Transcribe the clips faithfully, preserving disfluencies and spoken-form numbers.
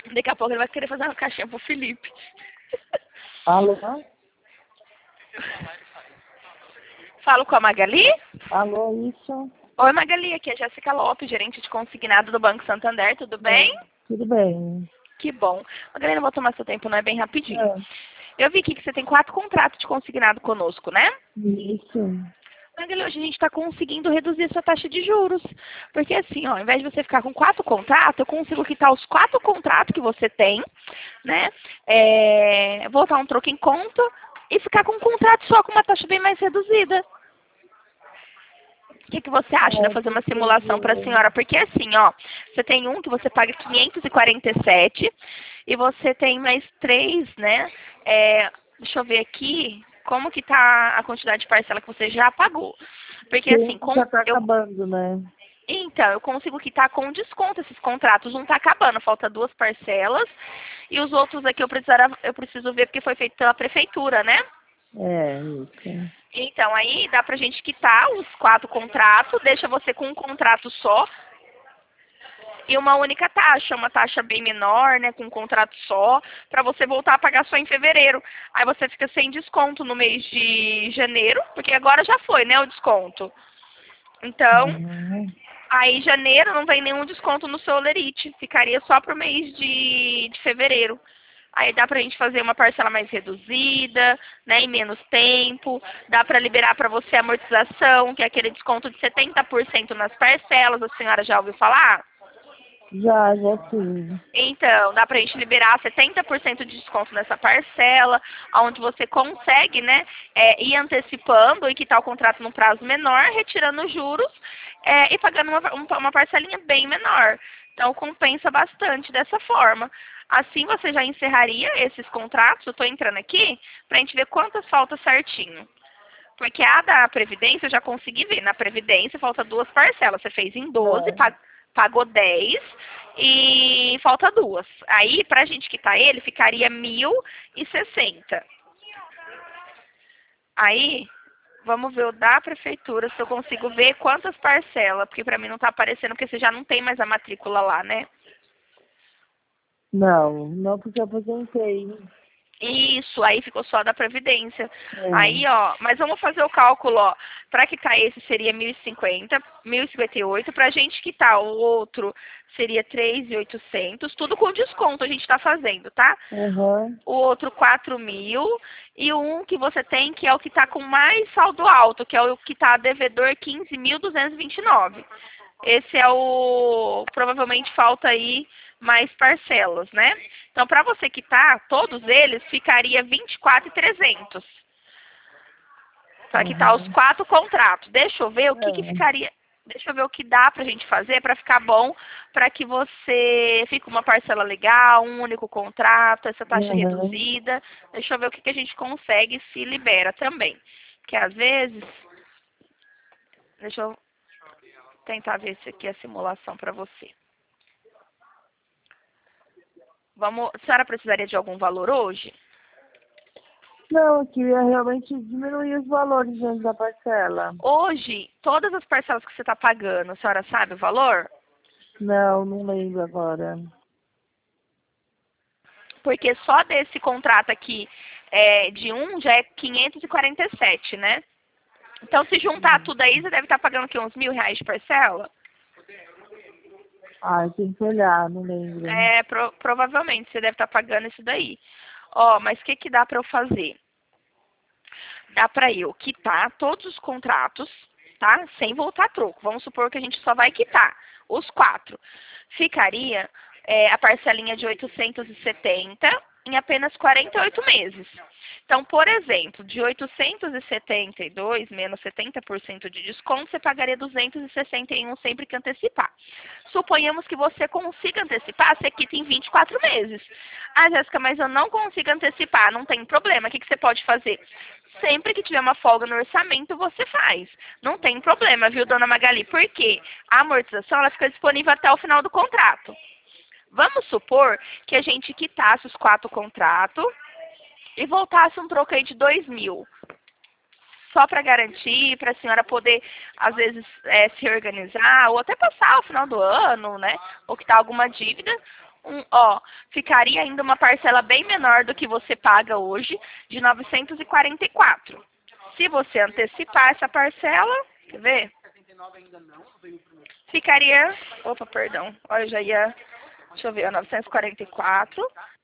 Daqui a pouco ele vai querer fazer uma caixinha pro Felipe. Alô? Falo com a Magali? Alô, isso? Oi, Magali, aqui é a Jéssica Lopes, gerente de consignado do Banco Santander, tudo bem? Tudo bem. Que bom. Magali, não vou tomar seu tempo, não é bem rapidinho. É, Eu vi aqui que você tem quatro contratos de consignado conosco, né? isso. Magali, hoje a gente está conseguindo reduzir sua taxa de juros. Porque assim, ó, ao invés de você ficar com quatro contratos, eu consigo quitar os quatro contratos que você tem, né? É, voltar um troco em conta e ficar com um contrato só com uma taxa bem mais reduzida. O que, que você acha de É, fazer uma simulação para a porque senhora? Porque assim, ó, você tem um que você paga quinhentos e quarenta e sete e você tem mais três, né? É, deixa eu ver aqui como que tá a quantidade de parcela que você já pagou. Porque tem assim, que com, já tá eu, acabando, né? então, eu consigo quitar com desconto esses contratos. Um tá acabando, falta duas parcelas. E os outros aqui eu, precisara, eu preciso ver porque foi feito pela prefeitura, né? É, isso. Então, aí dá pra gente quitar os quatro contratos, deixa você com um contrato só e uma única taxa, uma taxa bem menor, né, com um contrato só, pra você voltar a pagar só em fevereiro. Aí você fica sem desconto no mês de janeiro, porque agora já foi, né, o desconto. Então, Uhum. aí janeiro não tem nenhum desconto no seu Olerite, ficaria só pro mês de, de fevereiro. Aí dá pra gente fazer uma parcela mais reduzida, né, em menos tempo. Dá pra liberar pra você a amortização, que é aquele desconto de setenta por cento nas parcelas. A senhora já ouviu falar? Já, já sim. Então, dá pra gente liberar setenta por cento de desconto nessa parcela, onde você consegue, né, é, ir antecipando e quitar o contrato num prazo menor, retirando os juros é, e pagando uma, um- uma parcelinha bem menor. Então, compensa bastante dessa forma. Assim, você já encerraria esses contratos. Eu estou entrando aqui para a gente ver quantas falta certinho. Porque a da Previdência eu já consegui ver. Na Previdência falta duas parcelas. Você fez em doze, É. pa- pagou dez e falta duas. Aí, pra gente quitar ele, ficaria mil e sessenta. Aí, vamos ver o da Prefeitura, se eu consigo ver quantas parcelas. Porque pra mim não tá aparecendo, porque você já não tem mais a matrícula lá, né? Não, não porque eu aposentei. Isso, aí ficou só da Previdência. É. Aí, ó, mas vamos fazer o cálculo, ó. Para quitar esse seria mil e cinquenta, mil e cinquenta e oito. Para a gente quitar o outro seria três mil e oitocentos. Tudo com desconto a gente está fazendo, tá? Uhum. O outro quatro mil. E o um que você tem, que é o que está com mais saldo alto, que é o que está devedor quinze mil duzentos e vinte e nove. Esse é o... Provavelmente falta aí mais parcelas, né? Então, para você quitar todos eles, ficaria vinte e quatro mil e trezentos. Para quitar os Uhum. quatro contratos. Deixa eu ver o que, que É. ficaria... Deixa eu ver o que dá pra gente fazer para ficar bom, para que você fique uma parcela legal, um único contrato, essa taxa Uhum. reduzida. Deixa eu ver o que, que a gente consegue e se libera também. Porque às vezes... Deixa eu tentar ver se aqui é a simulação para você. Vamos, a senhora precisaria de algum valor hoje? Não, eu queria realmente diminuir os valores antes da parcela. Hoje, todas as parcelas que você está pagando, a senhora sabe o valor? Não, não lembro agora. Porque só desse contrato aqui é, de um já é quinhentos e quarenta e sete, né? Então, se juntar tudo aí, você deve estar pagando aqui uns mil reais de parcela? Ah, tem que olhar, não lembro. É, pro, provavelmente você deve estar pagando isso daí. Ó, mas o que, que dá para eu fazer? Dá para eu quitar todos os contratos, tá? Sem voltar a troco. Vamos supor que a gente só vai quitar os quatro. Ficaria é, a parcelinha de oitocentos e setenta em apenas quarenta e oito meses. Então, por exemplo, de oitocentos e setenta e dois menos setenta por cento de desconto, você pagaria duzentos e sessenta e um sempre que antecipar. Suponhamos que você consiga antecipar, você quita em vinte e quatro meses. Ah, Jéssica, mas eu não consigo antecipar, não tem problema. O que, que você pode fazer? Sempre que tiver uma folga no orçamento, você faz. Não tem problema, viu, dona Magali? Porque a amortização ela fica disponível até o final do contrato. Vamos supor que a gente quitasse os quatro contratos e voltasse um troco aí de dois mil. Só para garantir, para a senhora poder, às vezes, é, se organizar, ou até passar o final do ano, né? Ou quitar alguma dívida. Um, ó, ficaria ainda uma parcela bem menor do que você paga hoje, de novecentos e quarenta e quatro. Se você antecipar essa parcela, quer ver? Ficaria, opa, perdão, olha, eu já ia, deixa eu ver, novecentos e quarenta e quatro.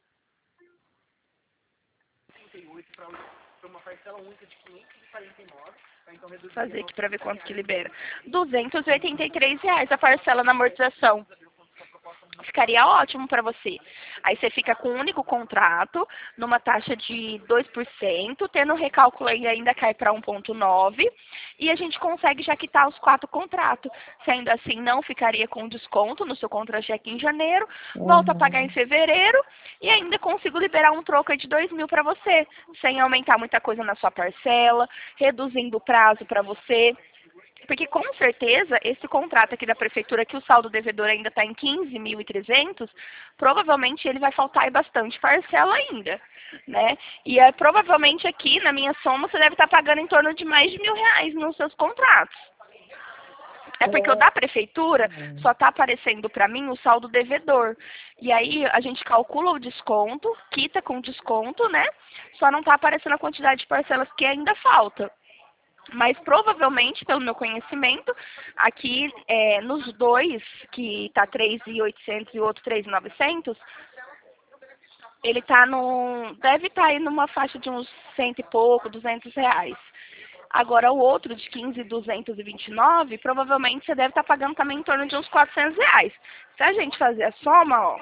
Vou fazer aqui para ver quanto que libera. duzentos e oitenta e três reais a parcela na amortização. Ficaria ótimo para você. Aí você fica com um único contrato, numa taxa de dois por cento, tendo recálculo aí ainda cai para um vírgula nove, e a gente consegue já quitar os quatro contratos. Sendo assim, não ficaria com desconto no seu contra-cheque em janeiro, volta a pagar em Uhum. fevereiro, e ainda consigo liberar um troco aí de dois mil para você, sem aumentar muita coisa na sua parcela, reduzindo o prazo para você. Porque com certeza esse contrato aqui da prefeitura, que o saldo devedor ainda está em quinze mil e trezentos, provavelmente ele vai faltar aí bastante parcela ainda, né? E é, provavelmente aqui na minha soma você deve estar pagando em torno de mais de mil reais nos seus contratos. É porque o da prefeitura só está aparecendo para mim o saldo devedor. E aí a gente calcula o desconto, quita com desconto, né? Só não está aparecendo a quantidade de parcelas que ainda falta. Mas provavelmente, pelo meu conhecimento, aqui é, nos dois, que está três mil e oitocentos e o outro três mil e novecentos, ele tá no, deve estar aí numa faixa de uns cento e pouco, duzentos reais. Agora o outro de quinze mil duzentos e vinte e nove, provavelmente você deve estar pagando também em torno de uns quatrocentos reais. Se a gente fazer a soma, ó,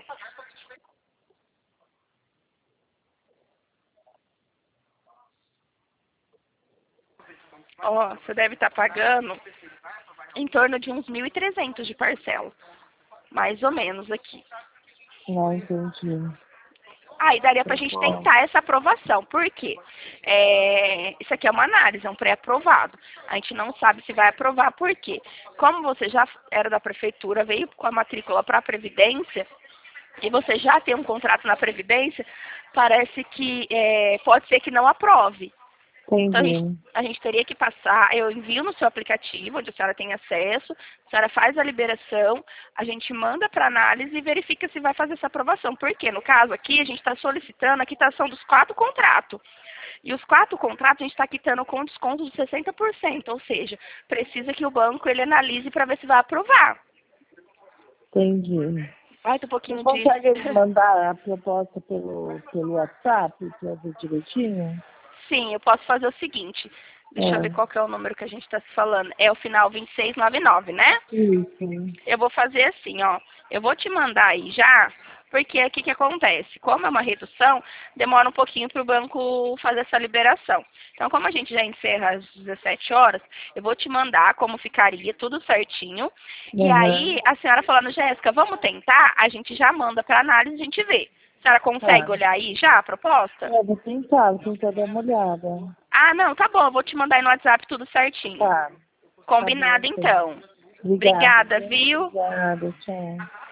ó, você deve estar pagando em torno de uns mil e trezentos de parcela. Mais ou menos aqui. Não entendi. Aí daria Tá para a gente bom. tentar essa aprovação. Por quê? É, isso aqui é uma análise, é um pré-aprovado. A gente não sabe se vai aprovar, por quê? Como você já era da prefeitura, veio com a matrícula para a Previdência, e você já tem um contrato na Previdência, parece que é, pode ser que não aprove. Então, a gente, Entendi. a gente teria que passar, eu envio no seu aplicativo, onde a senhora tem acesso, a senhora faz a liberação, a gente manda para análise e verifica se vai fazer essa aprovação. Porque, no caso aqui, a gente está solicitando a quitação dos quatro contratos. E os quatro contratos a gente está quitando com desconto de sessenta por cento, ou seja, precisa que o banco ele analise para ver se vai aprovar. Entendi. Ai, tem um Você pouquinho de... consegue me mandar a proposta pelo, pelo WhatsApp para eu ver direitinho? Sim, eu posso fazer o seguinte. Deixa eu ver É. qual que é o número que a gente está se falando. É o final vinte e seis noventa e nove, né? Isso. Eu vou fazer assim, ó. Eu vou te mandar aí já, porque aqui que acontece? Como é uma redução, demora um pouquinho para o banco fazer essa liberação. Então, como a gente já encerra às dezessete horas, eu vou te mandar como ficaria, tudo certinho. E Uhum. aí, a senhora falando, Jéssica, vamos tentar? A gente já manda para análise e a gente vê. A senhora consegue Tá. olhar aí já a proposta? É, vou tentar, vou tentar dar uma olhada. Ah, não, tá bom, eu vou te mandar aí no WhatsApp tudo certinho. Tá. Tá bom, Combinado, então. então. Obrigada, Obrigada, viu? viu? Obrigada, tchau.